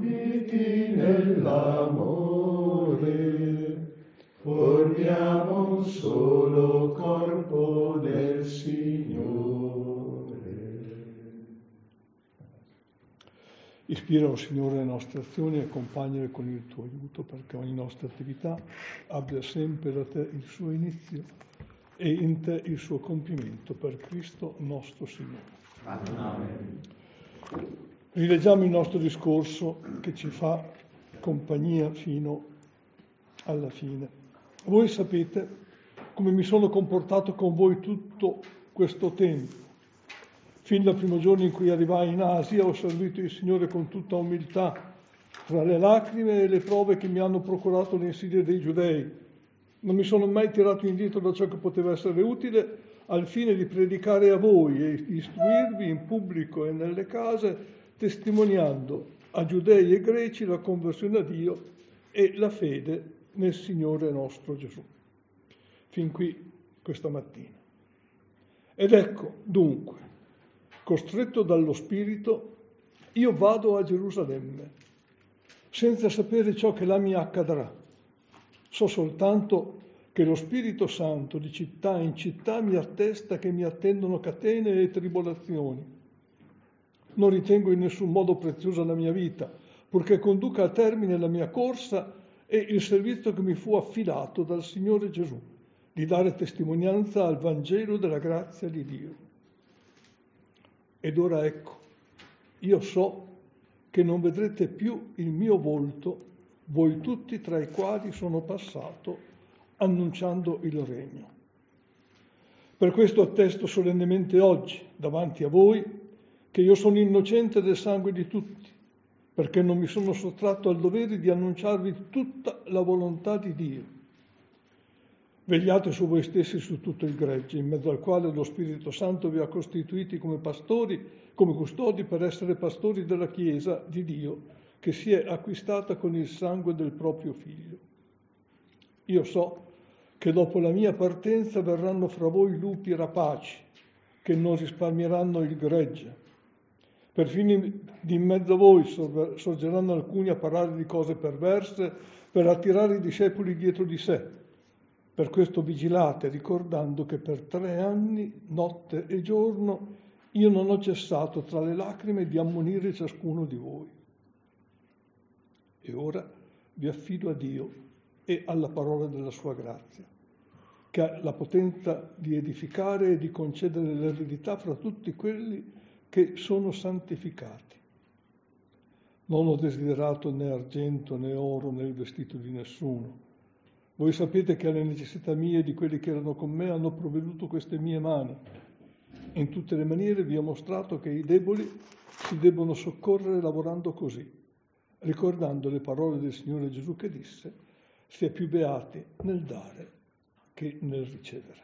uniti nell'amore, formiamo un solo corpo del Signore. Ispira, oh Signore, le nostre azioni e accompagnale con il tuo aiuto, perché ogni nostra attività abbia sempre da te il suo inizio e in te il suo compimento, per Cristo nostro Signore. Amen. Rileggiamo il nostro discorso che ci fa compagnia fino alla fine. Voi sapete come mi sono comportato con voi tutto questo tempo. Fin dal primo giorno in cui arrivai in Asia ho servito il Signore con tutta umiltà, tra le lacrime e le prove che mi hanno procurato le insidie dei giudei. Non mi sono mai tirato indietro da ciò che poteva essere utile al fine di predicare a voi e di istruirvi in pubblico e nelle case, testimoniando a giudei e greci la conversione a Dio e la fede nel Signore nostro Gesù. Fin qui questa mattina. Ed ecco, dunque, costretto dallo Spirito, io vado a Gerusalemme, senza sapere ciò che là mi accadrà. So soltanto che lo Spirito Santo di città in città mi attesta che mi attendono catene e tribolazioni. Non ritengo in nessun modo preziosa la mia vita, purché conduca a termine la mia corsa e il servizio che mi fu affidato dal Signore Gesù, di dare testimonianza al Vangelo della grazia di Dio. Ed ora ecco, io so che non vedrete più il mio volto, voi tutti tra i quali sono passato, annunciando il regno. Per questo attesto solennemente oggi, davanti a voi, che io sono innocente del sangue di tutti, perché non mi sono sottratto al dovere di annunciarvi tutta la volontà di Dio. Vegliate su voi stessi e su tutto il gregge, in mezzo al quale lo Spirito Santo vi ha costituiti come pastori, come custodi per essere pastori della Chiesa di Dio, che si è acquistata con il sangue del proprio Figlio. Io so che dopo la mia partenza verranno fra voi lupi rapaci, che non risparmieranno il gregge. Perfino di in mezzo a voi sorgeranno alcuni a parlare di cose perverse per attirare i discepoli dietro di sé. Per questo vigilate, ricordando che per 3 anni, notte e giorno, io non ho cessato tra le lacrime di ammonire ciascuno di voi. E ora vi affido a Dio e alla parola della sua grazia, che ha la potenza di edificare e di concedere l'eredità fra tutti quelli che sono santificati. Non ho desiderato né argento né oro né il vestito di nessuno. Voi sapete che alle necessità mie e di quelli che erano con me hanno provveduto queste mie mani. In tutte le maniere vi ho mostrato che i deboli si debbono soccorrere lavorando così, ricordando le parole del Signore Gesù che disse: si è più beati nel dare che nel ricevere.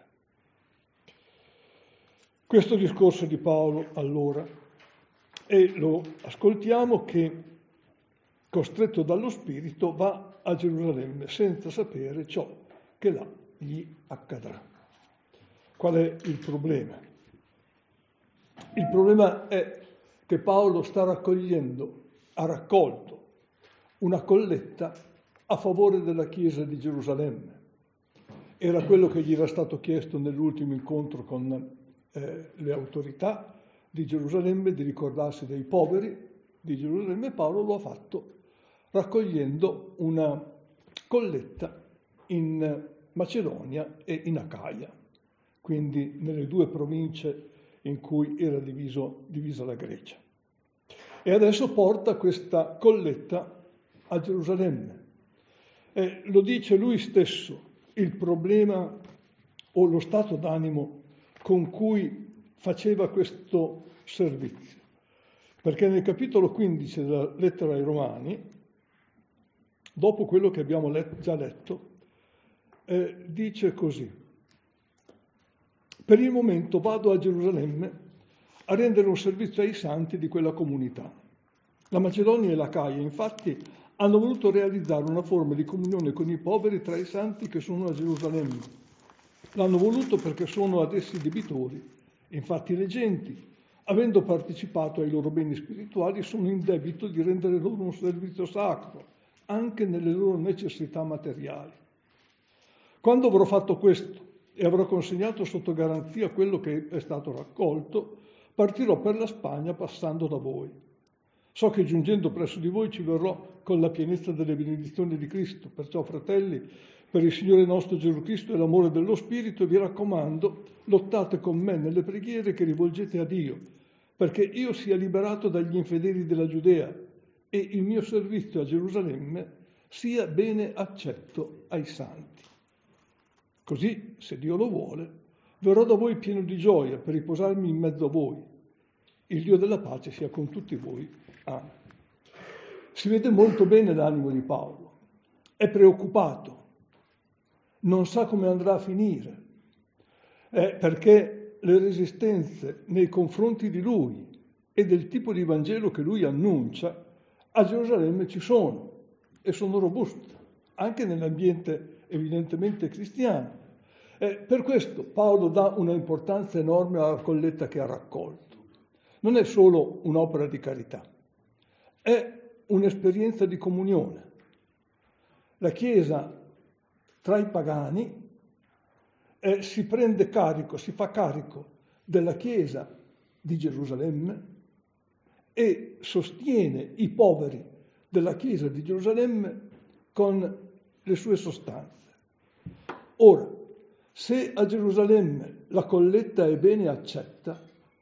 Questo discorso di Paolo allora, e lo ascoltiamo che, costretto dallo Spirito, va a Gerusalemme senza sapere ciò che là gli accadrà. Qual è il problema? Il problema è che Paolo ha raccolto una colletta a favore della Chiesa di Gerusalemme. Era quello che gli era stato chiesto nell'ultimo incontro con le autorità di Gerusalemme, di ricordarsi dei poveri di Gerusalemme, e Paolo lo ha fatto raccogliendo una colletta in Macedonia e in Acaia, quindi nelle 2 province in cui era divisa la Grecia. E adesso porta questa colletta a Gerusalemme. Lo dice lui stesso, il problema o lo stato d'animo con cui faceva questo servizio. Perché nel capitolo 15 della lettera ai Romani, dopo quello che abbiamo già letto, dice così: per il momento vado a Gerusalemme a rendere un servizio ai santi di quella comunità. La Macedonia e l'Acaia, infatti, hanno voluto realizzare una forma di comunione con i poveri tra i santi che sono a Gerusalemme. L'hanno voluto perché sono ad essi debitori. Infatti le genti avendo partecipato ai loro beni spirituali, sono in debito di rendere loro un servizio sacro, anche nelle loro necessità materiali. Quando avrò fatto questo e avrò consegnato sotto garanzia quello che è stato raccolto, partirò per la Spagna passando da voi. So che giungendo presso di voi ci verrò con la pienezza delle benedizioni di Cristo. Perciò, fratelli, per il Signore nostro Gesù Cristo e l'amore dello Spirito, vi raccomando, lottate con me nelle preghiere che rivolgete a Dio, perché io sia liberato dagli infedeli della Giudea e il mio servizio a Gerusalemme sia bene accetto ai santi. Così, se Dio lo vuole, verrò da voi pieno di gioia per riposarmi in mezzo a voi. Il Dio della pace sia con tutti voi. Amen. Si vede molto bene l'animo di Paolo. È preoccupato. Non sa come andrà a finire. Perché le resistenze nei confronti di lui e del tipo di Vangelo che lui annuncia a Gerusalemme ci sono e sono robuste, anche nell'ambiente evidentemente cristiano. Per questo Paolo dà una importanza enorme alla colletta che ha raccolto. Non è solo un'opera di carità, è un'esperienza di comunione. La Chiesa tra i pagani si prende carico, si fa carico della Chiesa di Gerusalemme e sostiene i poveri della Chiesa di Gerusalemme con le sue sostanze. Ora, se a Gerusalemme la colletta è bene accetta,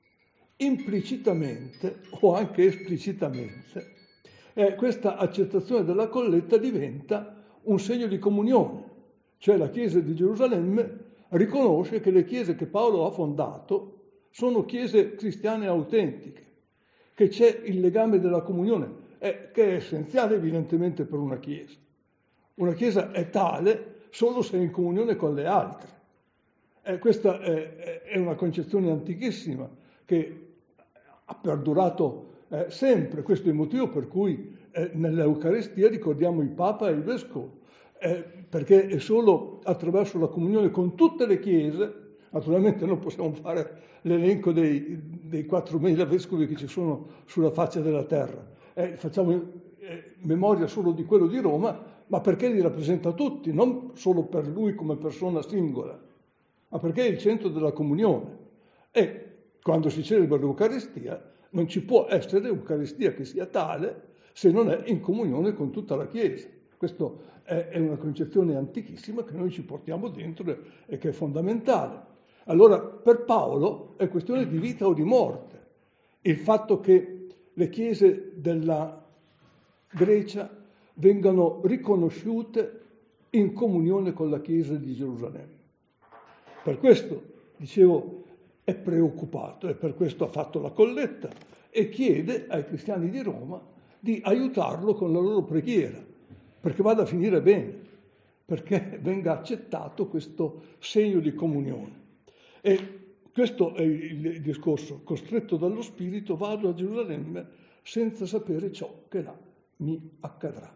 implicitamente o anche esplicitamente, questa accettazione della colletta diventa un segno di comunione, cioè la Chiesa di Gerusalemme riconosce che le chiese che Paolo ha fondato sono chiese cristiane autentiche, che c'è il legame della comunione, che è essenziale evidentemente per una chiesa. Una chiesa è tale solo se è in comunione con le altre. Questa è una concezione antichissima che ha perdurato sempre. Questo è il motivo per cui nell'Eucaristia ricordiamo il Papa e il Vescovo, perché è solo attraverso la comunione con tutte le chiese. Naturalmente non possiamo fare l'elenco dei 4.000 vescovi che ci sono sulla faccia della terra, facciamo memoria solo di quello di Roma, ma perché li rappresenta tutti, non solo per lui come persona singola, ma perché è il centro della comunione. E quando si celebra l'Eucaristia non ci può essere Eucaristia che sia tale se non è in comunione con tutta la Chiesa. Questa è una concezione antichissima che noi ci portiamo dentro e che è fondamentale. Allora, per Paolo è questione di vita o di morte il fatto che le chiese della Grecia vengano riconosciute in comunione con la Chiesa di Gerusalemme. Per questo, dicevo, è preoccupato e per questo ha fatto la colletta e chiede ai cristiani di Roma di aiutarlo con la loro preghiera, perché vada a finire bene, perché venga accettato questo segno di comunione. E questo è il discorso. Costretto dallo Spirito vado a Gerusalemme senza sapere ciò che là mi accadrà.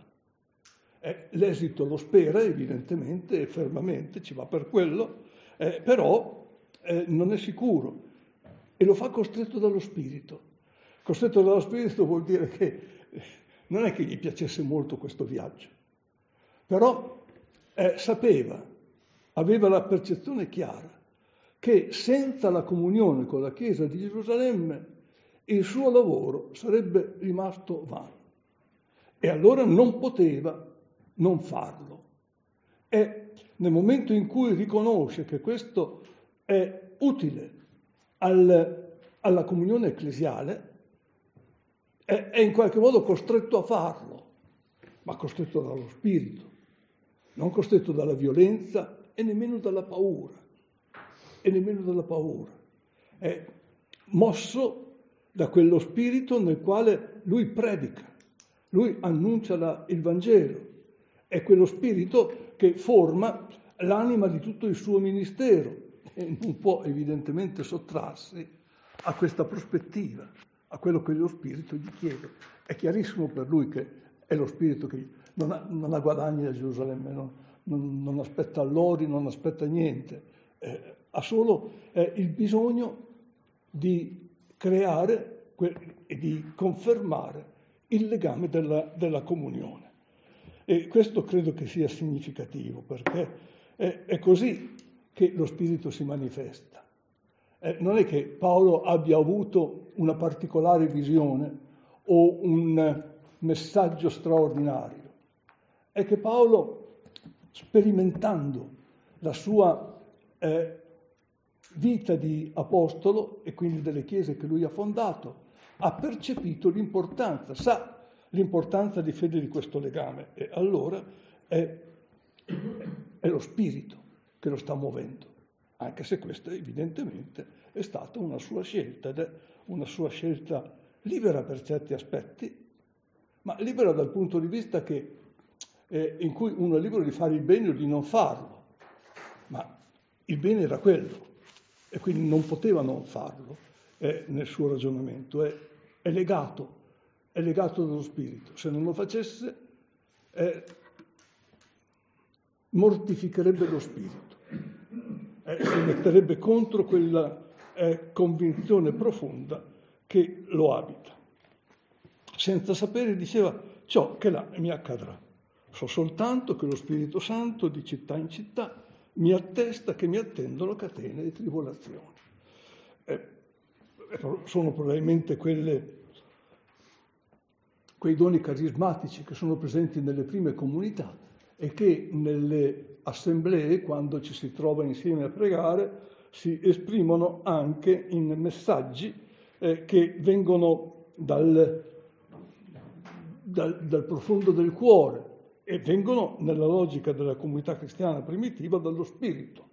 L'esito lo spera evidentemente e fermamente, ci va per quello, però non è sicuro e lo fa costretto dallo Spirito. Costretto dallo Spirito vuol dire che non è che gli piacesse molto questo viaggio, però sapeva, aveva la percezione chiara che senza la comunione con la Chiesa di Gerusalemme il suo lavoro sarebbe rimasto vano e allora non poteva non farlo. E nel momento in cui riconosce che questo è utile alla comunione ecclesiale, è in qualche modo costretto a farlo, ma costretto dallo Spirito, non costretto dalla violenza e nemmeno dalla paura. È mosso da quello spirito nel quale lui predica, lui annuncia il Vangelo. È quello spirito che forma l'anima di tutto il suo ministero e non può evidentemente sottrarsi a questa prospettiva, a quello che lo spirito gli chiede. È chiarissimo per lui che è lo spirito che non ha guadagni da Gerusalemme, non aspetta allori, non aspetta niente. Ha solo il bisogno di creare e di confermare il legame della comunione. E questo credo che sia significativo, perché è così che lo Spirito si manifesta. Non è che Paolo abbia avuto una particolare visione o un messaggio straordinario, è che Paolo, sperimentando la sua vita di apostolo e quindi delle chiese che lui ha fondato, ha percepito l'importanza, sa l'importanza di fede di questo legame, e allora è lo Spirito che lo sta muovendo, anche se questa evidentemente è stata una sua scelta, ed è una sua scelta libera per certi aspetti, ma libera dal punto di vista in cui uno è libero di fare il bene o di non farlo, ma il bene era quello e quindi non poteva non farlo nel suo ragionamento, è legato dallo Spirito. Se non lo facesse mortificherebbe lo Spirito, si metterebbe contro quella convinzione profonda che lo abita. Senza sapere, diceva, ciò che là mi accadrà. So soltanto che lo Spirito Santo di città in città mi attesta che mi attendono catene e tribolazioni. Sono probabilmente quei doni carismatici che sono presenti nelle prime comunità e che nelle assemblee, quando ci si trova insieme a pregare, si esprimono anche in messaggi che vengono dal profondo del cuore e vengono, nella logica della comunità cristiana primitiva, dallo Spirito.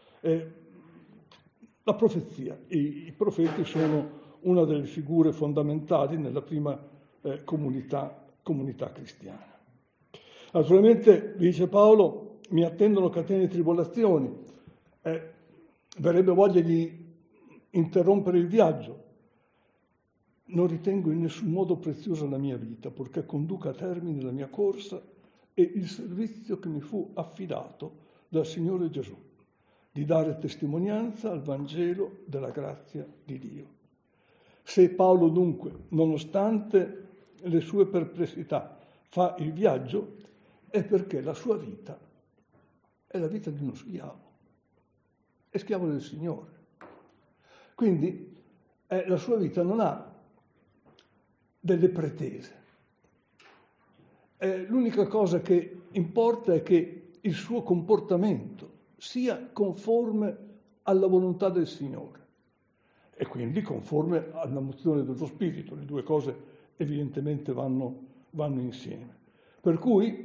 La profezia, i profeti sono una delle figure fondamentali nella prima comunità cristiana. Naturalmente, dice Paolo, mi attendono catene e tribolazioni, verrebbe voglia di interrompere il viaggio. Non ritengo in nessun modo preziosa la mia vita, purché conduca a termine la mia corsa e il servizio che mi fu affidato dal Signore Gesù, di dare testimonianza al Vangelo della grazia di Dio. Se Paolo dunque, nonostante le sue perplessità, fa il viaggio, è perché la sua vita è la vita di uno schiavo, è schiavo del Signore. Quindi la sua vita non ha delle pretese. L'unica cosa che importa è che il suo comportamento sia conforme alla volontà del Signore e quindi conforme alla mozione dello Spirito. Le due cose evidentemente vanno insieme. Per cui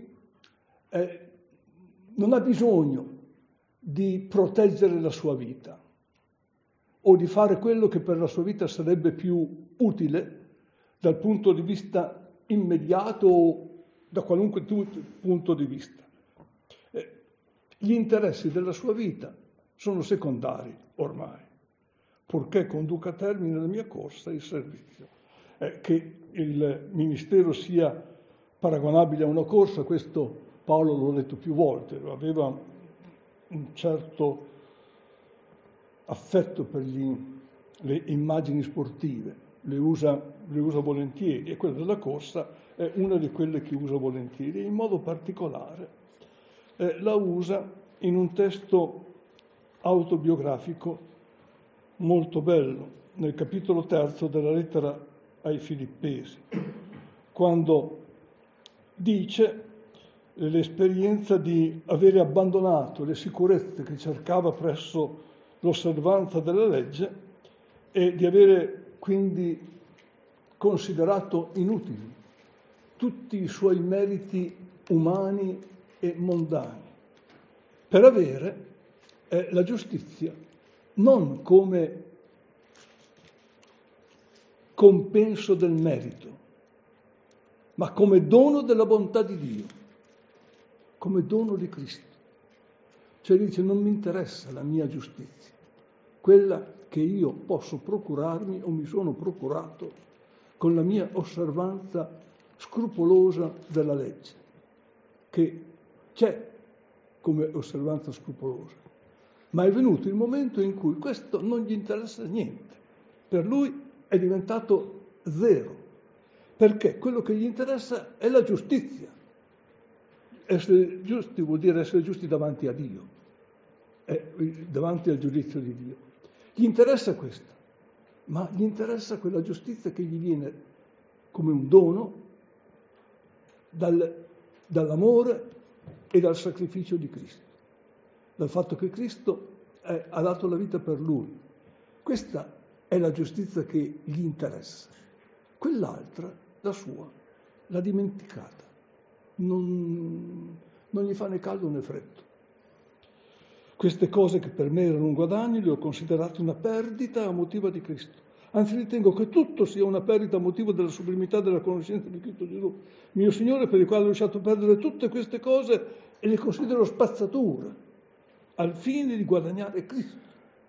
non ha bisogno di proteggere la sua vita o di fare quello che per la sua vita sarebbe più utile dal punto di vista immediato o da qualunque punto di vista. Gli interessi della sua vita sono secondari ormai, purché conduca a termine la mia corsa e il servizio. Che il ministero sia paragonabile a una corsa, questo Paolo l'ho detto più volte, aveva un certo affetto per le immagini sportive, le usa volentieri, e quella della corsa è una di quelle che usa volentieri, e in modo particolare la usa in un testo autobiografico molto bello, nel capitolo 3 della lettera ai Filippesi, quando dice l'esperienza di avere abbandonato le sicurezze che cercava presso l'osservanza della legge e di avere quindi considerato inutili tutti i suoi meriti umani e mondani per avere la giustizia non come compenso del merito, ma come dono della bontà di Dio, come dono di Cristo. Cioè dice, non mi interessa la mia giustizia, quella che io posso procurarmi o mi sono procurato con la mia osservanza scrupolosa della legge, che c'è come osservanza scrupolosa, ma è venuto il momento in cui questo non gli interessa niente. Per lui è diventato zero, perché quello che gli interessa è la giustizia. Essere giusti vuol dire essere giusti davanti a Dio, davanti al giudizio di Dio. Gli interessa questo, ma gli interessa quella giustizia che gli viene come un dono dall'amore e dal sacrificio di Cristo, dal fatto che Cristo ha dato la vita per lui. Questa è la giustizia che gli interessa. Quell'altra, la sua, l'ha dimenticata. Non gli fa né caldo né freddo. Queste cose che per me erano un guadagno le ho considerate una perdita a motivo di Cristo. Anzi, ritengo che tutto sia una perdita a motivo della sublimità della conoscenza di Cristo Gesù, mio Signore, per il quale ho lasciato perdere tutte queste cose e le considero spazzatura, al fine di guadagnare Cristo.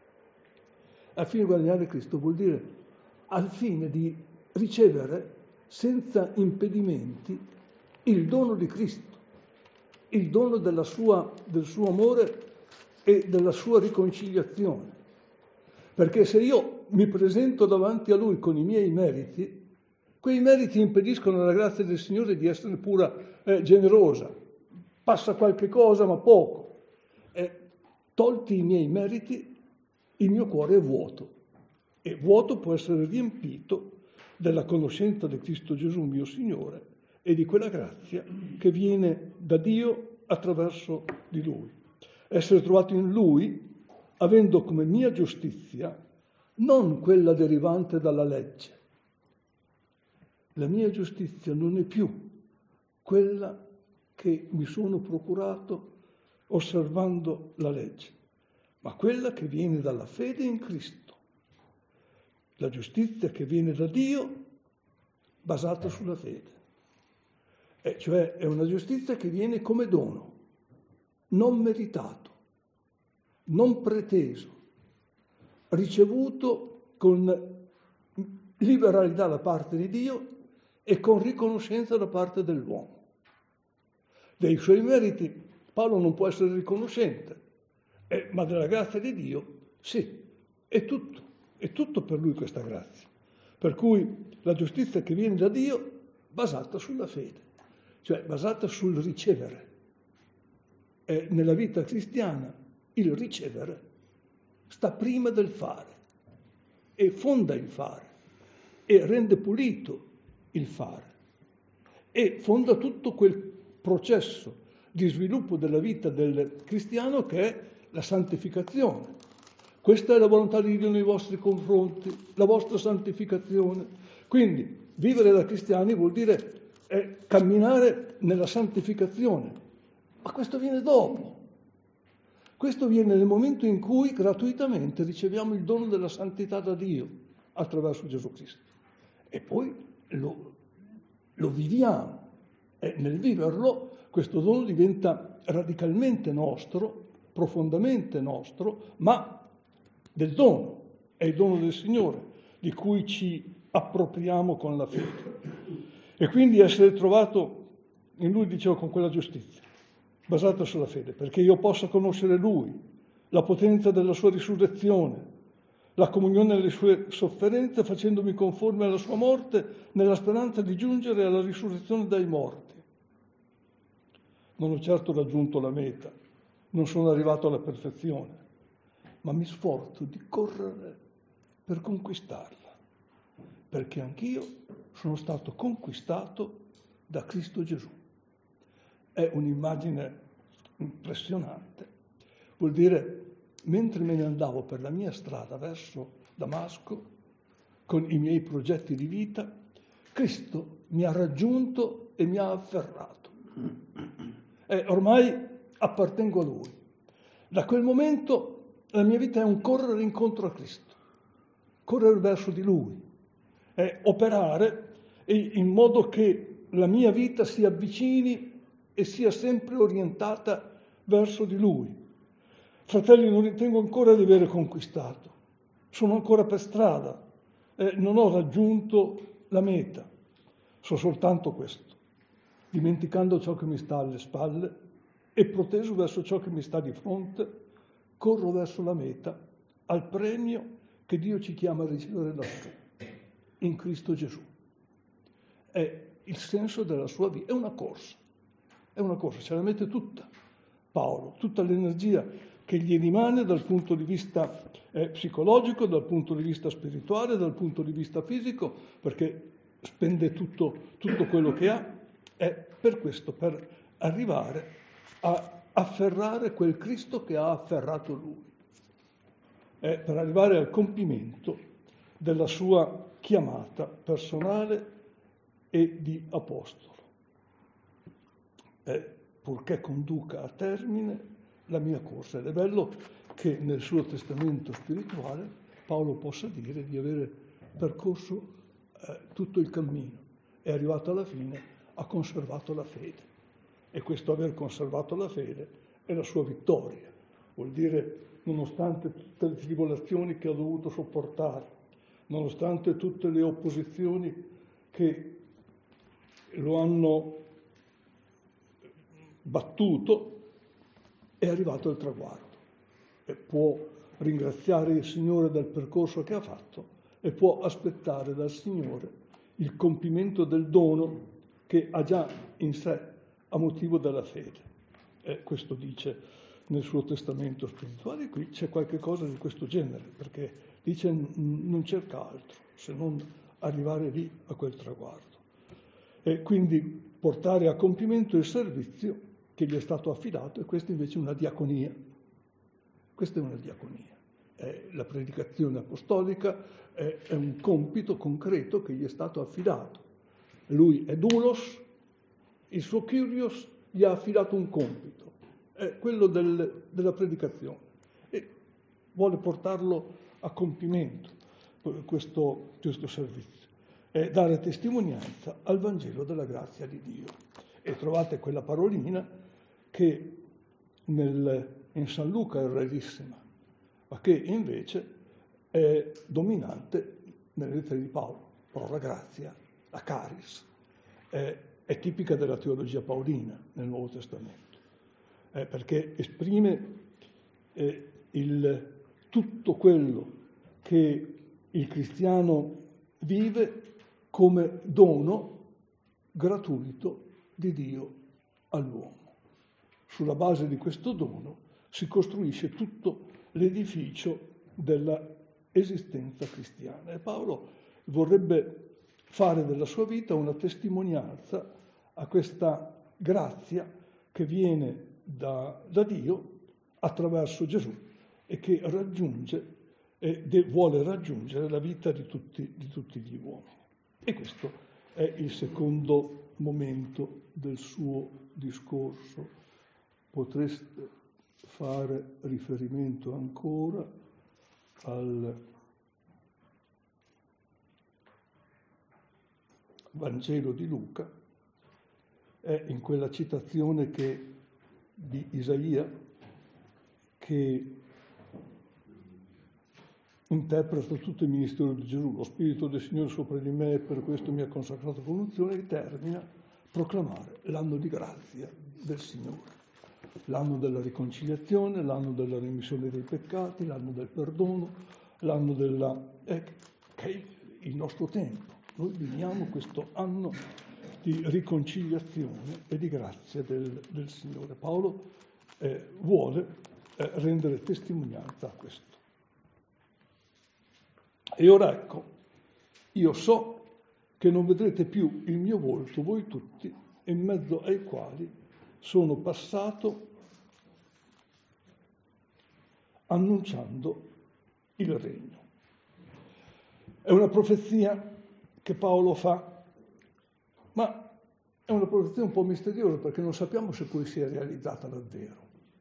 Al fine di guadagnare Cristo vuol dire al fine di ricevere senza impedimenti il dono di Cristo, il dono del suo amore e della sua riconciliazione. Perché se io mi presento davanti a Lui con i miei meriti, quei meriti impediscono alla grazia del Signore di essere pura generosa. Passa qualche cosa, ma poco. Tolti i miei meriti, il mio cuore è vuoto. E vuoto può essere riempito della conoscenza di Cristo Gesù, mio Signore, e di quella grazia che viene da Dio attraverso di Lui. Essere trovato in Lui, avendo come mia giustizia non quella derivante dalla legge. La mia giustizia non è più quella che mi sono procurato osservando la legge, ma quella che viene dalla fede in Cristo. La giustizia che viene da Dio basata sulla fede. Cioè è una giustizia che viene come dono, non meritato, non preteso, ricevuto con liberalità da parte di Dio e con riconoscenza da parte dell'uomo. Dei suoi meriti Paolo non può essere riconoscente, ma della grazia di Dio sì, è tutto per lui questa grazia. Per cui la giustizia che viene da Dio basata sulla fede, cioè basata sul ricevere. Nella vita cristiana il ricevere sta prima del fare e fonda il fare e rende pulito il fare e fonda tutto quel processo di sviluppo della vita del cristiano che è la santificazione. Questa è la volontà di Dio nei vostri confronti, la vostra santificazione. Quindi vivere da cristiani vuol dire camminare nella santificazione, ma questo viene dopo. Questo viene nel momento in cui gratuitamente riceviamo il dono della santità da Dio attraverso Gesù Cristo. E poi lo viviamo. E nel viverlo questo dono diventa radicalmente nostro, profondamente nostro, ma del dono. È il dono del Signore di cui ci appropriamo con la fede. E quindi essere trovato in Lui, dicevo, con quella giustizia basata sulla fede, perché io possa conoscere Lui, la potenza della sua risurrezione, la comunione delle sue sofferenze, facendomi conforme alla sua morte, nella speranza di giungere alla risurrezione dai morti. Non ho certo raggiunto la meta, non sono arrivato alla perfezione, ma mi sforzo di correre per conquistarla, perché anch'io sono stato conquistato da Cristo Gesù. È un'immagine impressionante. Vuol dire, mentre me ne andavo per la mia strada verso Damasco, con i miei progetti di vita, Cristo mi ha raggiunto e mi ha afferrato. Ormai appartengo a Lui. Da quel momento la mia vita è un correre incontro a Cristo, correre verso di Lui, operare in modo che la mia vita si avvicini e sia sempre orientata verso di Lui. Fratelli, non ritengo ancora di aver conquistato, sono ancora per strada, non ho raggiunto la meta, so soltanto questo, dimenticando ciò che mi sta alle spalle e proteso verso ciò che mi sta di fronte, corro verso la meta, al premio che Dio ci chiama a ricevere lassù. in Cristo Gesù. È il senso della sua vita, è una corsa, ce la mette tutta Paolo, tutta l'energia che gli rimane dal punto di vista psicologico, dal punto di vista spirituale, dal punto di vista fisico, perché spende tutto quello che ha, è per questo, per arrivare a afferrare quel Cristo che ha afferrato lui, è per arrivare al compimento della sua chiamata personale e di apostolo, purché conduca a termine la mia corsa. Ed è bello che nel suo testamento spirituale Paolo possa dire di avere percorso tutto il cammino, è arrivato alla fine, ha conservato la fede. E questo aver conservato la fede è la sua vittoria. Vuol dire, nonostante tutte le tribolazioni che ha dovuto sopportare, nonostante tutte le opposizioni che lo hanno battuto, è arrivato al traguardo e può ringraziare il Signore del percorso che ha fatto e può aspettare dal Signore il compimento del dono che ha già in sé a motivo della fede. Questo dice nel suo testamento spirituale. Qui c'è qualche cosa di questo genere, perché dice non cerca altro se non arrivare lì a quel traguardo. E quindi portare a compimento il servizio che gli è stato affidato, e questa invece è una diaconia. Questa è una diaconia. La predicazione apostolica è un compito concreto che gli è stato affidato. Lui è doulos, il suo Kyrios gli ha affidato un compito, è quello della predicazione, e vuole portarlo a compimento questo servizio, è dare testimonianza al Vangelo della grazia di Dio. E trovate quella parolina che in San Luca è rarissima, ma che invece è dominante nelle lettere di Paolo. Parola grazia, la caris, è tipica della teologia paolina nel Nuovo Testamento, perché esprime tutto quello che il cristiano vive come dono gratuito di Dio all'uomo. Sulla base di questo dono si costruisce tutto l'edificio della esistenza cristiana. E Paolo vorrebbe fare della sua vita una testimonianza a questa grazia che viene da Dio attraverso Gesù e che raggiunge e vuole raggiungere la vita di tutti gli uomini. E questo è il secondo momento del suo discorso. Potreste fare riferimento ancora al Vangelo di Luca, è in quella citazione di Isaia che interpreta tutto il ministero di Gesù. Lo Spirito del Signore sopra di me, per questo mi ha consacrato con unzione, e termina proclamare l'anno di grazia del Signore, l'anno della riconciliazione, l'anno della remissione dei peccati, l'anno del perdono, l'anno che è il nostro tempo. Noi viviamo questo anno di riconciliazione e di grazia del Signore. Paolo vuole rendere testimonianza a questo. E ora ecco, io so che non vedrete più il mio volto, voi tutti, in mezzo ai quali sono passato annunciando il regno. È una profezia che Paolo fa, ma è una profezia un po' misteriosa, perché non sappiamo se poi si è realizzata davvero.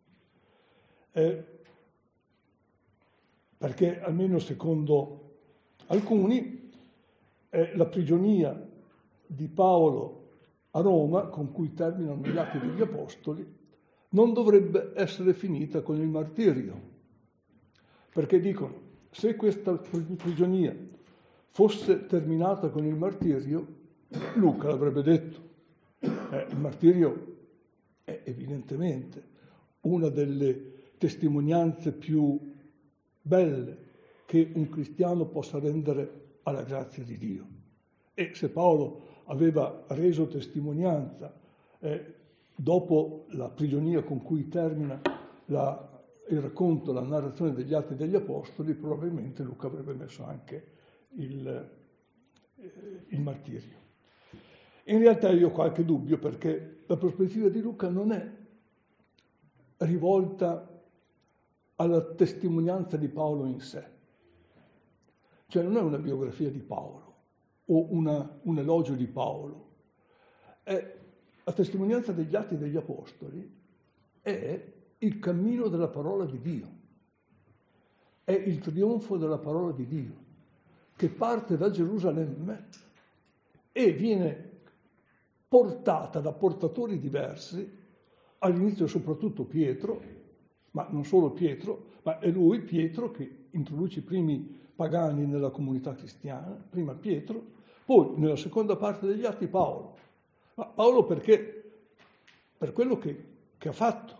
Perché almeno secondo alcuni la prigionia di Paolo a Roma, con cui terminano gli Atti degli Apostoli, non dovrebbe essere finita con il martirio, perché dicono, se questa prigionia fosse terminata con il martirio, Luca l'avrebbe detto. Il martirio è evidentemente una delle testimonianze più belle che un cristiano possa rendere alla grazia di Dio. E se Paolo aveva reso testimonianza dopo la prigionia con cui termina il racconto, la narrazione degli Atti degli Apostoli, probabilmente Luca avrebbe messo anche il martirio. In realtà io ho qualche dubbio, perché la prospettiva di Luca non è rivolta alla testimonianza di Paolo in sé. Cioè non è una biografia di Paolo o un elogio di Paolo. La testimonianza degli Atti degli Apostoli è il cammino della parola di Dio, è il trionfo della parola di Dio, che parte da Gerusalemme e viene portata da portatori diversi, all'inizio soprattutto Pietro, ma non solo Pietro, ma è lui, Pietro, che introduce i primi pagani nella comunità cristiana, prima Pietro, poi nella seconda parte degli Atti Paolo. Ma Paolo perché? Per quello che ha fatto.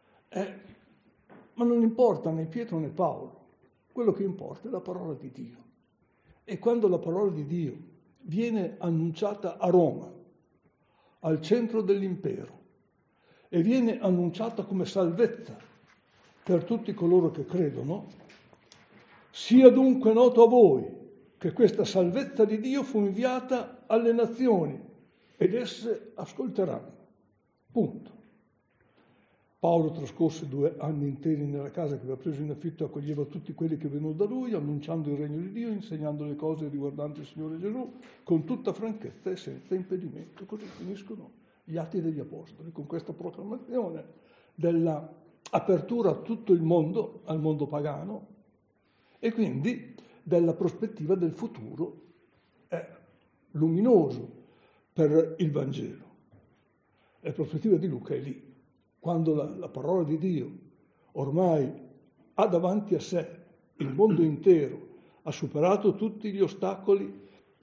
Ma non importa né Pietro né Paolo, quello che importa è la parola di Dio. E quando la parola di Dio viene annunciata a Roma, al centro dell'impero, e viene annunciata come salvezza per tutti coloro che credono, sia dunque noto a voi che questa salvezza di Dio fu inviata alle nazioni ed esse ascolteranno. Punto. Paolo trascorse 2 anni interi nella casa che aveva preso in affitto e accoglieva tutti quelli che venivano da lui, annunciando il regno di Dio, insegnando le cose riguardanti il Signore Gesù, con tutta franchezza e senza impedimento. Così finiscono gli Atti degli Apostoli, con questa proclamazione dell'apertura a tutto il mondo, al mondo pagano, e quindi della prospettiva del futuro luminoso per il Vangelo. La prospettiva di Luca è lì. Quando la parola di Dio ormai ha davanti a sé il mondo intero, ha superato tutti gli ostacoli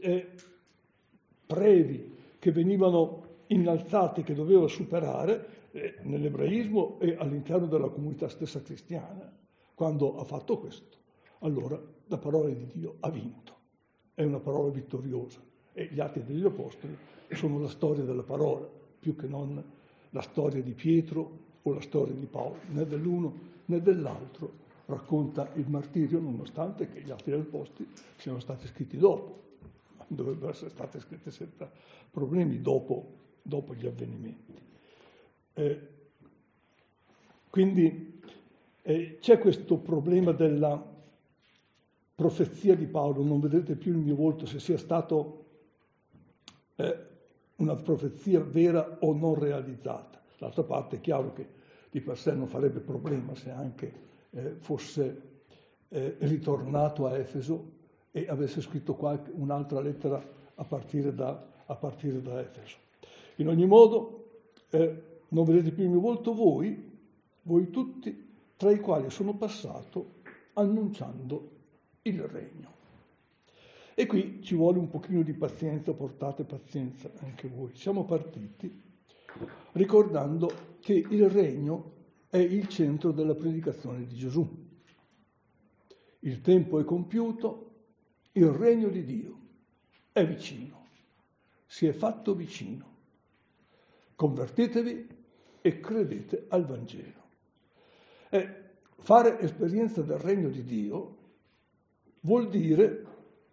previ che venivano innalzati, che doveva superare nell'ebraismo e all'interno della comunità stessa cristiana, quando ha fatto questo, allora la parola di Dio ha vinto. È una parola vittoriosa e gli Atti degli Apostoli sono la storia della parola, più che non la storia di Pietro o la storia di Paolo, né dell'uno né dell'altro racconta il martirio, nonostante che gli Atti degli Apostoli siano stati scritti dopo, dovrebbero essere state scritte senza problemi dopo gli avvenimenti. Quindi c'è questo problema della profezia di Paolo, non vedrete più il mio volto, se sia stato una profezia vera o non realizzata. D'altra parte è chiaro che di per sé non farebbe problema se anche fosse ritornato a Efeso e avesse scritto un'altra lettera a partire da Efeso. In ogni modo, non vedete più il mio volto voi tutti, tra i quali sono passato annunciando il regno. E qui ci vuole un pochino di pazienza, portate pazienza anche voi. Siamo partiti ricordando che il regno è il centro della predicazione di Gesù. Il tempo è compiuto, il regno di Dio è vicino, si è fatto vicino. Convertitevi e credete al Vangelo. Fare esperienza del regno di Dio vuol dire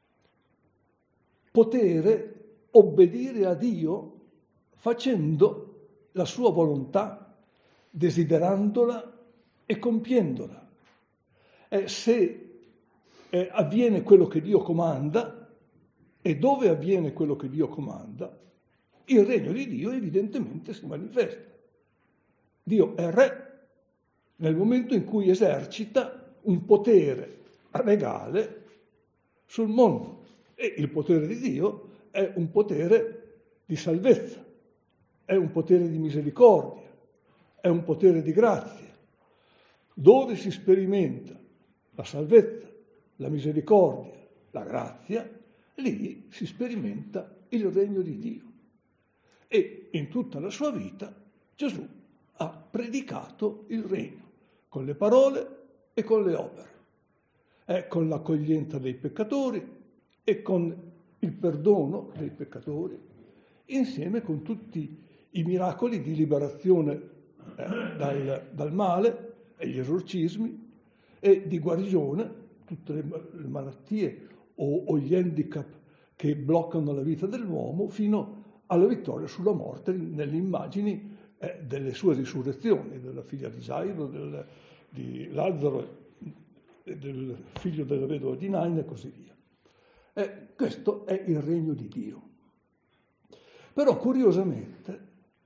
poter obbedire a Dio facendo la sua volontà, desiderandola e compiendola. Se avviene quello che Dio comanda, e dove avviene quello che Dio comanda, il regno di Dio evidentemente si manifesta. Dio è re nel momento in cui esercita un potere regale sul mondo. E il potere di Dio è un potere di salvezza, è un potere di misericordia, è un potere di grazia. Dove si sperimenta la salvezza, la misericordia, la grazia, lì si sperimenta il regno di Dio. E in tutta la sua vita Gesù ha predicato il regno, con le parole e con le opere. Con l'accoglienza dei peccatori, e con il perdono dei peccatori, insieme con tutti i miracoli di liberazione dal male e gli esorcismi e di guarigione, tutte le malattie o gli handicap che bloccano la vita dell'uomo, fino alla vittoria sulla morte nelle immagini delle sue risurrezioni, della figlia di Gairo, di Lazzaro, del figlio della vedova di Nain e così via. Questo è il regno di Dio. Però curiosamente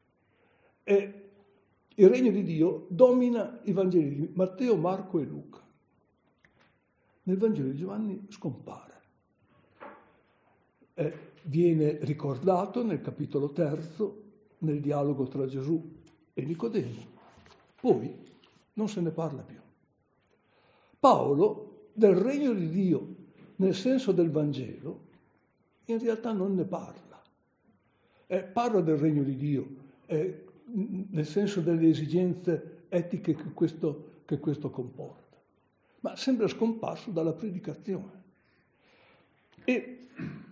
il regno di Dio domina i Vangeli di Matteo, Marco e Luca. Nel Vangelo di Giovanni scompare. Viene ricordato nel capitolo 3, nel dialogo tra Gesù e Nicodemo. Poi non se ne parla più. Paolo del regno di Dio nel senso del Vangelo in realtà non ne parla. Parla del regno di Dio nel senso delle esigenze etiche che questo comporta, ma sembra scomparso dalla predicazione. Ed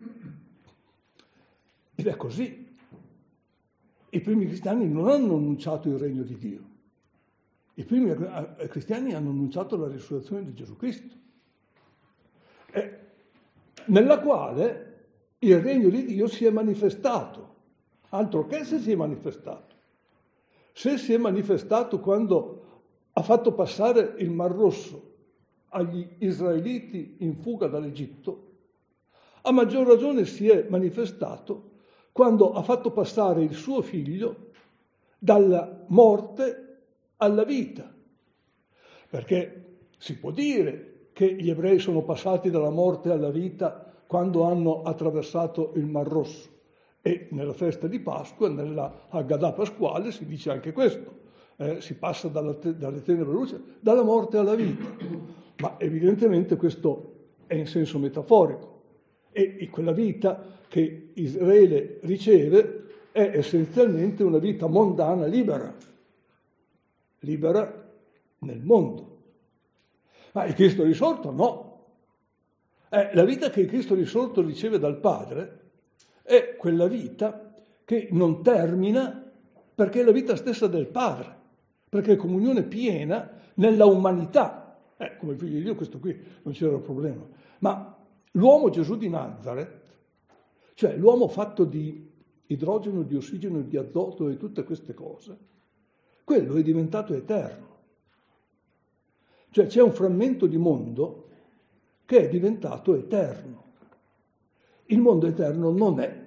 è così. I primi cristiani non hanno annunciato il regno di Dio. I primi cristiani hanno annunciato la risurrezione di Gesù Cristo, nella quale il regno di Dio si è manifestato, altro che se si è manifestato. Se si è manifestato quando ha fatto passare il Mar Rosso agli israeliti in fuga dall'Egitto, a maggior ragione si è manifestato quando ha fatto passare il suo figlio dalla morte alla vita. Perché si può dire che gli ebrei sono passati dalla morte alla vita quando hanno attraversato il Mar Rosso. E nella festa di Pasqua, nella Haggadah pasquale, si dice anche questo. Si passa dalle tenebre alla luce, dalla morte alla vita. Ma evidentemente questo è in senso metaforico. E quella vita che Israele riceve è essenzialmente una vita mondana libera nel mondo. Ma il Cristo risorto no. La vita che il Cristo risorto riceve dal Padre è quella vita che non termina perché è la vita stessa del Padre, perché è comunione piena nella umanità. Come figlio di Dio questo qui non c'era problema. Ma l'uomo Gesù di Nazareth, cioè l'uomo fatto di idrogeno, di ossigeno, di azoto e tutte queste cose, quello è diventato eterno. Cioè c'è un frammento di mondo che è diventato eterno. Il mondo eterno non è.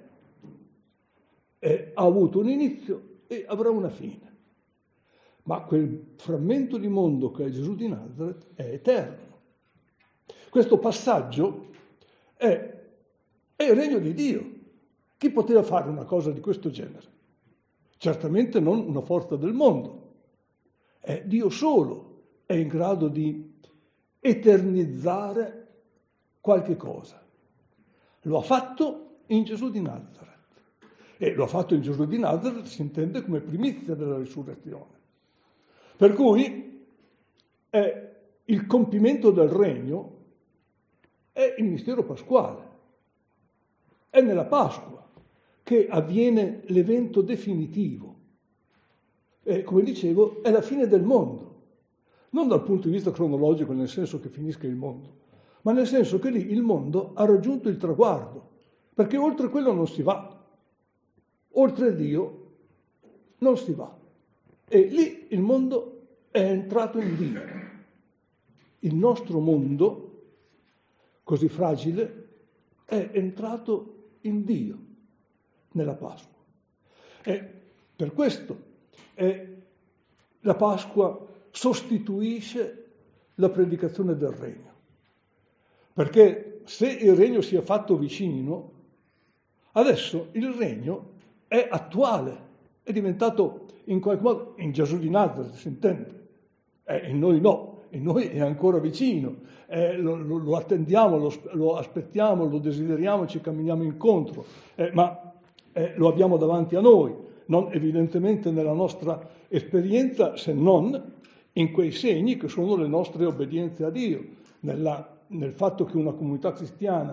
Ha avuto un inizio e avrà una fine. Ma quel frammento di mondo che è Gesù di Nazareth è eterno. Questo passaggio è il regno di Dio. Chi poteva fare una cosa di questo genere? Certamente non una forza del mondo. È Dio solo è in grado di eternizzare qualche cosa. Lo ha fatto in Gesù di Nazareth. E lo ha fatto in Gesù di Nazareth si intende come primizia della risurrezione. Per cui il compimento del regno è il mistero pasquale. È nella Pasqua che avviene l'evento definitivo. Come dicevo, è la fine del mondo. Non dal punto di vista cronologico, nel senso che finisca il mondo, ma nel senso che lì il mondo ha raggiunto il traguardo, perché oltre quello non si va. Oltre Dio non si va. E lì il mondo è entrato in Dio. Il nostro mondo, così fragile, è entrato in Dio nella Pasqua. E per questo la Pasqua sostituisce la predicazione del regno. Perché se il regno si è fatto vicino, adesso il regno è attuale, è diventato in qualche modo, in Gesù di Nazareth si intende, in noi no, in noi è ancora vicino, lo attendiamo, lo aspettiamo, lo desideriamo, ci camminiamo incontro, ma lo abbiamo davanti a noi, non evidentemente nella nostra esperienza, se non in quei segni che sono le nostre obbedienze a Dio, nel fatto che una comunità cristiana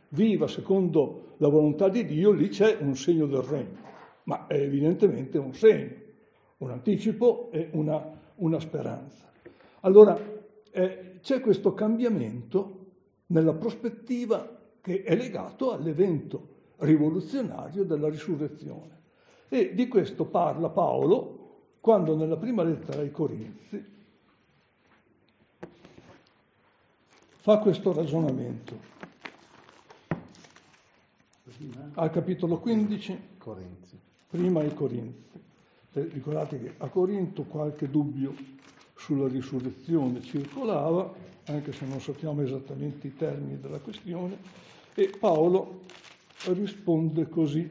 viva secondo la volontà di Dio, lì c'è un segno del regno, ma è evidentemente un segno, un anticipo e una speranza. Allora c'è questo cambiamento nella prospettiva che è legato all'evento rivoluzionario della risurrezione. E di questo parla Paolo quando nella prima lettera ai Corinzi fa questo ragionamento. Al capitolo 15, prima ai Corinzi. Ricordate che a Corinto qualche dubbio sulla risurrezione circolava, anche se non sappiamo esattamente i termini della questione, e Paolo risponde così.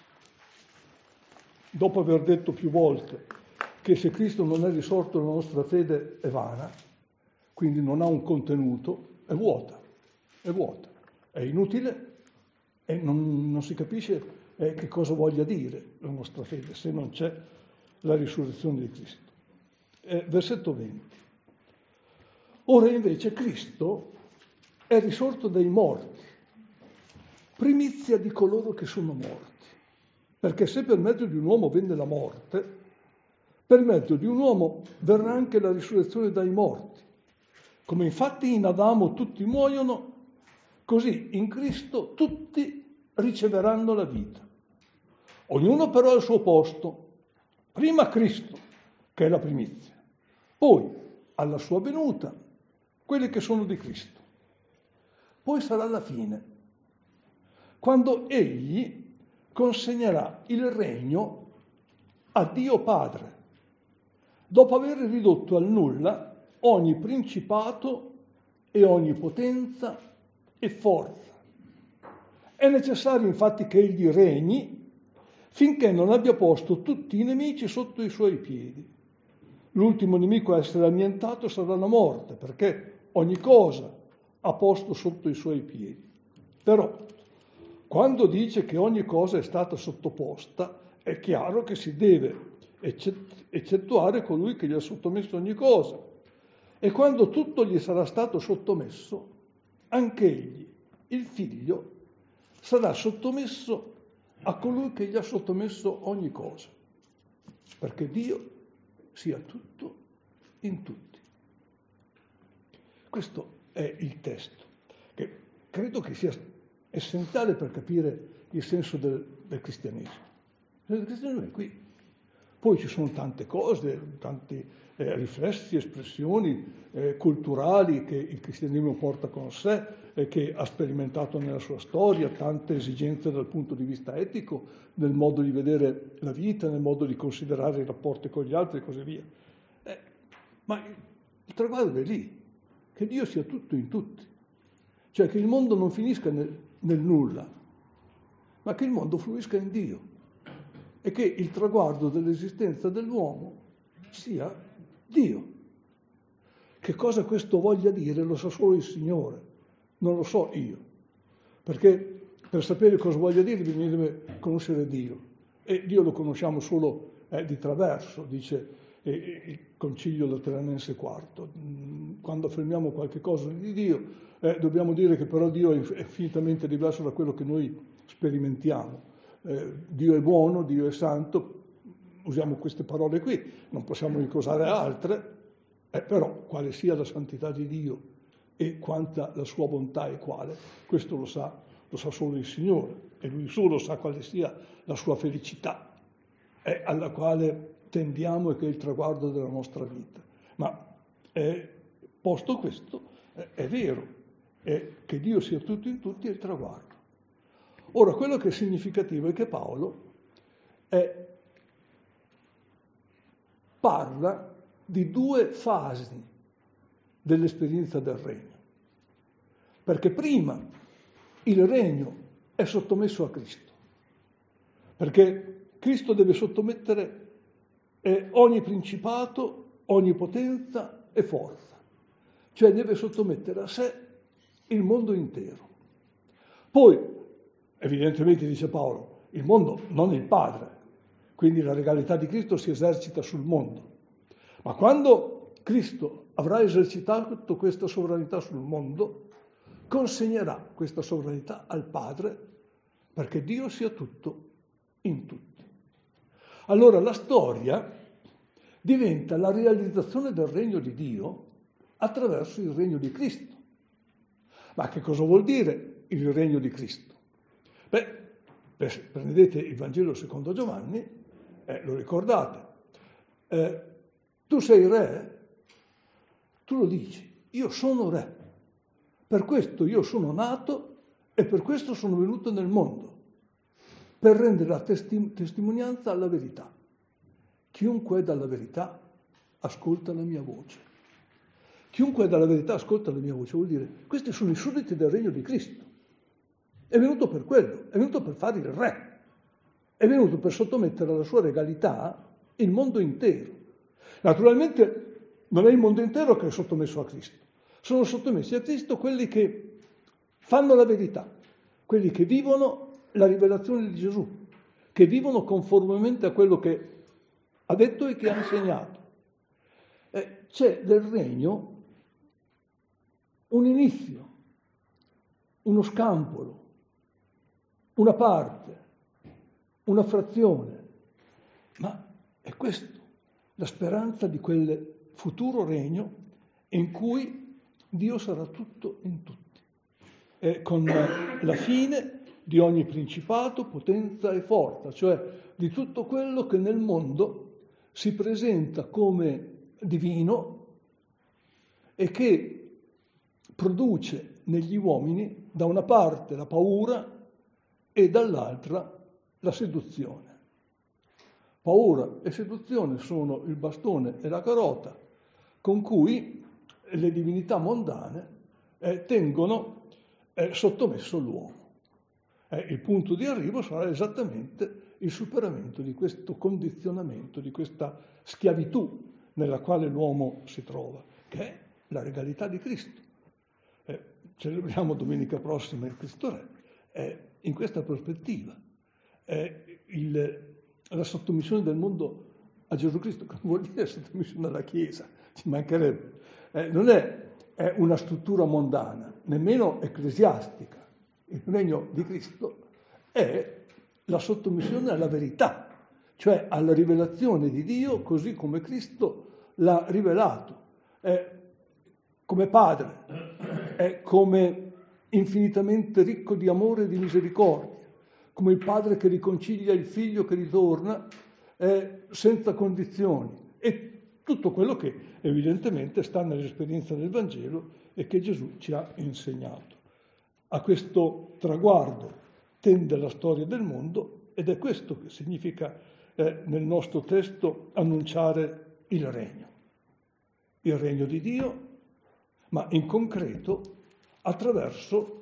Dopo aver detto più volte che se Cristo non è risorto la nostra fede è vana, quindi non ha un contenuto, è vuota, è inutile e non si capisce che cosa voglia dire la nostra fede se non c'è la risurrezione di Cristo. Versetto 20. Ora invece Cristo è risorto dai morti, primizia di coloro che sono morti, perché se per mezzo di un uomo venne la morte, per mezzo di un uomo verrà anche la risurrezione dai morti. Come infatti in Adamo tutti muoiono, così in Cristo tutti riceveranno la vita. Ognuno però al suo posto. Prima Cristo, che è la primizia, poi alla sua venuta quelli che sono di Cristo. Poi sarà la fine, quando egli consegnerà il regno a Dio Padre, dopo aver ridotto al nulla ogni principato e ogni potenza e forza. È necessario infatti che egli regni finché non abbia posto tutti i nemici sotto i suoi piedi. L'ultimo nemico a essere annientato sarà la morte, perché ogni cosa ha posto sotto i suoi piedi. Però, quando dice che ogni cosa è stata sottoposta, è chiaro che si deve eccettuare colui che gli ha sottomesso ogni cosa. E quando tutto gli sarà stato sottomesso, anch'egli, il figlio, sarà sottomesso a colui che gli ha sottomesso ogni cosa, perché Dio sia tutto in tutti. Questo è il testo, che credo che sia essenziale per capire il senso del cristianesimo. Il cristianesimo è qui. Poi ci sono tante cose, tanti riflessi, espressioni culturali che il cristianesimo porta con sé e che ha sperimentato nella sua storia, tante esigenze dal punto di vista etico, nel modo di vedere la vita, nel modo di considerare i rapporti con gli altri e così via. Ma il traguardo è lì, che Dio sia tutto in tutti, cioè che il mondo non finisca nel nulla, ma che il mondo fluisca in Dio e che il traguardo dell'esistenza dell'uomo sia Dio. Che cosa questo voglia dire lo sa solo il Signore, non lo so io, perché per sapere cosa voglia dire bisognerebbe conoscere Dio, e Dio lo conosciamo solo di traverso, dice il Concilio Lateranense IV. Quando affermiamo qualche cosa di Dio dobbiamo dire che però Dio è infinitamente diverso da quello che noi sperimentiamo. Dio è buono, Dio è santo, usiamo queste parole qui, non possiamo ricordare altre, però quale sia la santità di Dio e quanta la sua bontà è quale, questo lo sa solo il Signore, e Lui solo sa quale sia la sua felicità, alla quale tendiamo e che è il traguardo della nostra vita. Ma posto questo, è vero, che Dio sia tutto in tutti è il traguardo. Ora, quello che è significativo è che Paolo parla di due fasi dell'esperienza del regno. Perché prima il regno è sottomesso a Cristo, perché Cristo deve sottomettere ogni principato, ogni potenza e forza, cioè deve sottomettere a sé il mondo intero. Poi, evidentemente, dice Paolo, il mondo non è il Padre, quindi la regalità di Cristo si esercita sul mondo. Ma quando Cristo avrà esercitato questa sovranità sul mondo, consegnerà questa sovranità al Padre perché Dio sia tutto in tutti. Allora la storia diventa la realizzazione del regno di Dio attraverso il regno di Cristo. Ma che cosa vuol dire il regno di Cristo? Beh, prendete il Vangelo secondo Giovanni, lo ricordate, tu sei re, tu lo dici, io sono re, per questo io sono nato e per questo sono venuto nel mondo, per rendere la testimonianza alla verità. Chiunque è dalla verità ascolta la mia voce. Chiunque è dalla verità ascolta la mia voce, vuol dire, questi sono i sudditi del regno di Cristo. È venuto per quello, è venuto per fare il re, è venuto per sottomettere alla sua regalità il mondo intero. Naturalmente non è il mondo intero che è sottomesso a Cristo, sono sottomessi a Cristo quelli che fanno la verità, quelli che vivono la rivelazione di Gesù, che vivono conformemente a quello che ha detto e che ha insegnato. C'è del regno un inizio, uno scampolo, una parte, una frazione, ma è questo, la speranza di quel futuro regno in cui Dio sarà tutto in tutti, con la fine di ogni principato, potenza e forza, cioè di tutto quello che nel mondo si presenta come divino e che produce negli uomini da una parte la paura e dall'altra la seduzione. Paura e seduzione sono il bastone e la carota con cui le divinità mondane tengono sottomesso l'uomo. Il punto di arrivo sarà esattamente il superamento di questo condizionamento, di questa schiavitù nella quale l'uomo si trova, che è la regalità di Cristo. Celebriamo domenica prossima il Cristo Re, in questa prospettiva. La sottomissione del mondo a Gesù Cristo, che vuol dire sottomissione alla Chiesa, ci mancherebbe. Non è una struttura mondana, nemmeno ecclesiastica. Il regno di Cristo è la sottomissione alla verità, cioè alla rivelazione di Dio così come Cristo l'ha rivelato, come Padre, è come infinitamente ricco di amore e di misericordia, come il Padre che riconcilia il Figlio che ritorna senza condizioni, e tutto quello che evidentemente sta nell'esperienza del Vangelo e che Gesù ci ha insegnato. A questo traguardo tende la storia del mondo ed è questo che significa nel nostro testo annunciare il regno di Dio, ma in concreto attraverso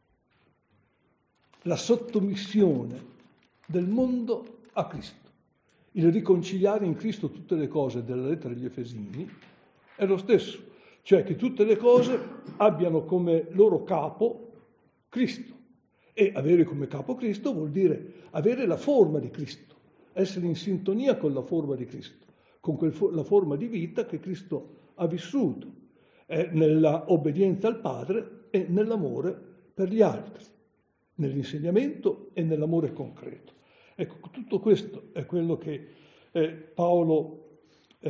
la sottomissione del mondo a Cristo. Il riconciliare in Cristo tutte le cose della lettera agli Efesini è lo stesso, cioè che tutte le cose abbiano come loro capo Cristo. E avere come capo Cristo vuol dire avere la forma di Cristo, essere in sintonia con la forma di Cristo, con la forma di vita che Cristo ha vissuto, nella obbedienza al Padre e nell'amore per gli altri, nell'insegnamento e nell'amore concreto. Ecco, tutto questo è quello che Paolo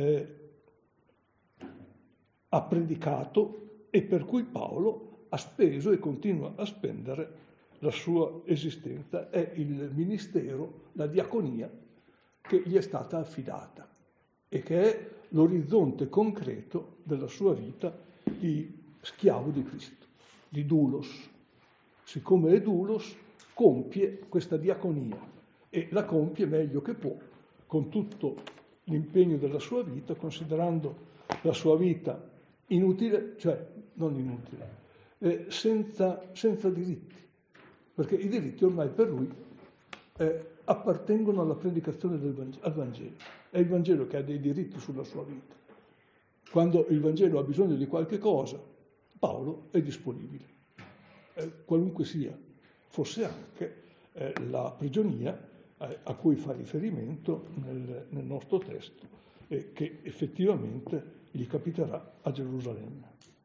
ha predicato e per cui Paolo ha speso e continua a spendere la sua esistenza. È il ministero, la diaconia che gli è stata affidata e che è l'orizzonte concreto della sua vita di schiavo di Cristo, di doulos. Siccome è doulos, compie questa diaconia e la compie meglio che può, con tutto l'impegno della sua vita, considerando la sua vita inutile, cioè non inutile, senza diritti, perché i diritti ormai per lui appartengono alla predicazione al Vangelo. È il Vangelo che ha dei diritti sulla sua vita. Quando il Vangelo ha bisogno di qualche cosa, Paolo è disponibile, qualunque sia, fosse anche la prigionia a cui fa riferimento nel nostro testo e che effettivamente gli capiterà a Gerusalemme.